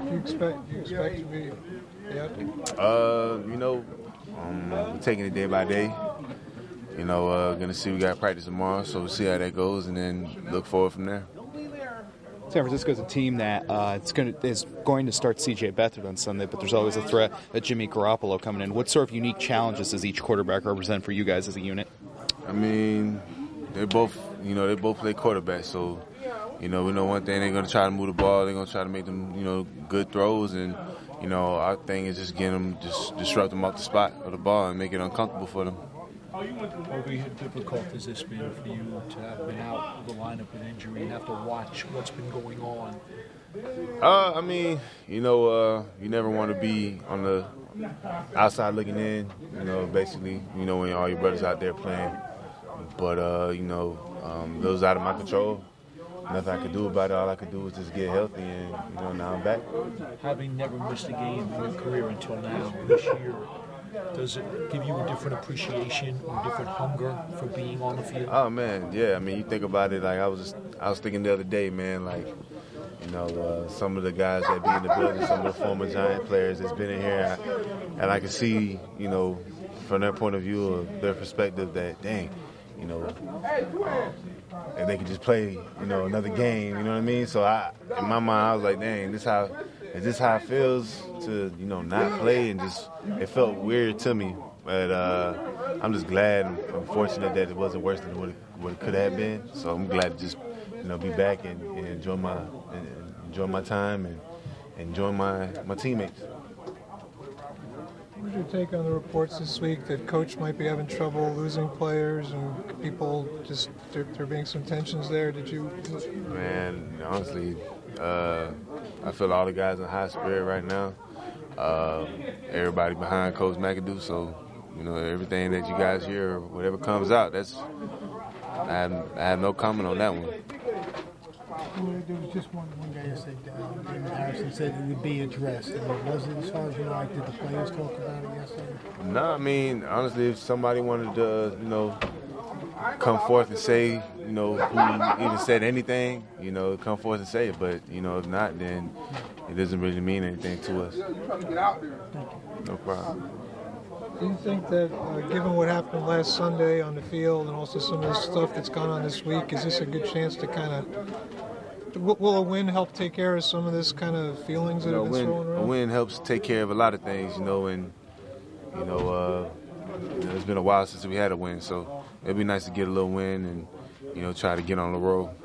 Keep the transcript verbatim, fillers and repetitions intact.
Do you expect, do you expect to be yet? Uh, you know, um, we're taking it day by day. You know, uh, gonna see we got practice tomorrow, so we'll see how that goes, and then look forward from there. San Francisco is a team that uh, it's going to, is going to start C J Beathard on Sunday, but there's always a threat of Jimmy Garoppolo coming in. What sort of unique challenges does each quarterback represent for you guys as a unit? I mean, they both, you know, they both play quarterback, so, you know, we know one thing, they're going to try to move the ball, they're going to try to make them, you know, good throws, and, you know, our thing is just getting them, just disrupt them off the spot of the ball and make it uncomfortable for them. How difficult has this been for you to have been out of the lineup with injury and have to watch what's been going on? Uh, I mean, you know, uh, you never want to be on the outside looking in, you know, basically, you know, when all your brothers out there playing. But, uh, you know, um, those out of my control. Nothing I could do about it. All I could do was just get healthy, and, you know, now I'm back. Having never missed a game in your career until now, this year, does it give you a different appreciation or different hunger for being on the field? Oh, man, yeah. I mean, you think about it, like I was just, I was thinking the other day, man, like, you know, uh, some of the guys that be in the building, some of the former Giant players that's been in here, and I can see, you know, from their point of view, of their perspective, that, dang, you know, and they could just play, you know, another game, you know what I mean? So I, in my mind, I was like, dang, this how, is this how it feels to, you know, not play? And just, it felt weird to me. But uh, I'm just glad and I'm fortunate that it wasn't worse than what it, what it could have been. So I'm glad to just, you know, be back and, and enjoy my and enjoy my time and enjoy my, my teammates. What did you take on the reports this week that Coach might be having trouble losing players and people just, there, there being some tensions there? Did you? Man, honestly, uh, I feel all the guys in high spirit right now. Uh, everybody behind Coach McAdoo, so, you know, everything that you guys hear or whatever comes out, that's, I have, I have no comment on that one. There was just one, one guy yesterday, uh, David Harrison, said it would be addressed. I mean, was it, as far as you know, like, did the players talk about it yesterday? No, I mean, honestly, if somebody wanted to, you know, come forth and say, you know, who even said anything, you know, come forth and say it. But, you know, if not, then it doesn't really mean anything to us. No problem. Do you think that, uh, given what happened last Sunday on the field and also some of the stuff that's gone on this week, is this a good chance to kind of, will a win help take care of some of this kind of feelings that You know, have been win, thrown around? a win helps take care of a lot of things, you know, and, you know, uh, you know, it's been a while since we had a win, so it'd be nice to get a little win and, you know, try to get on the road.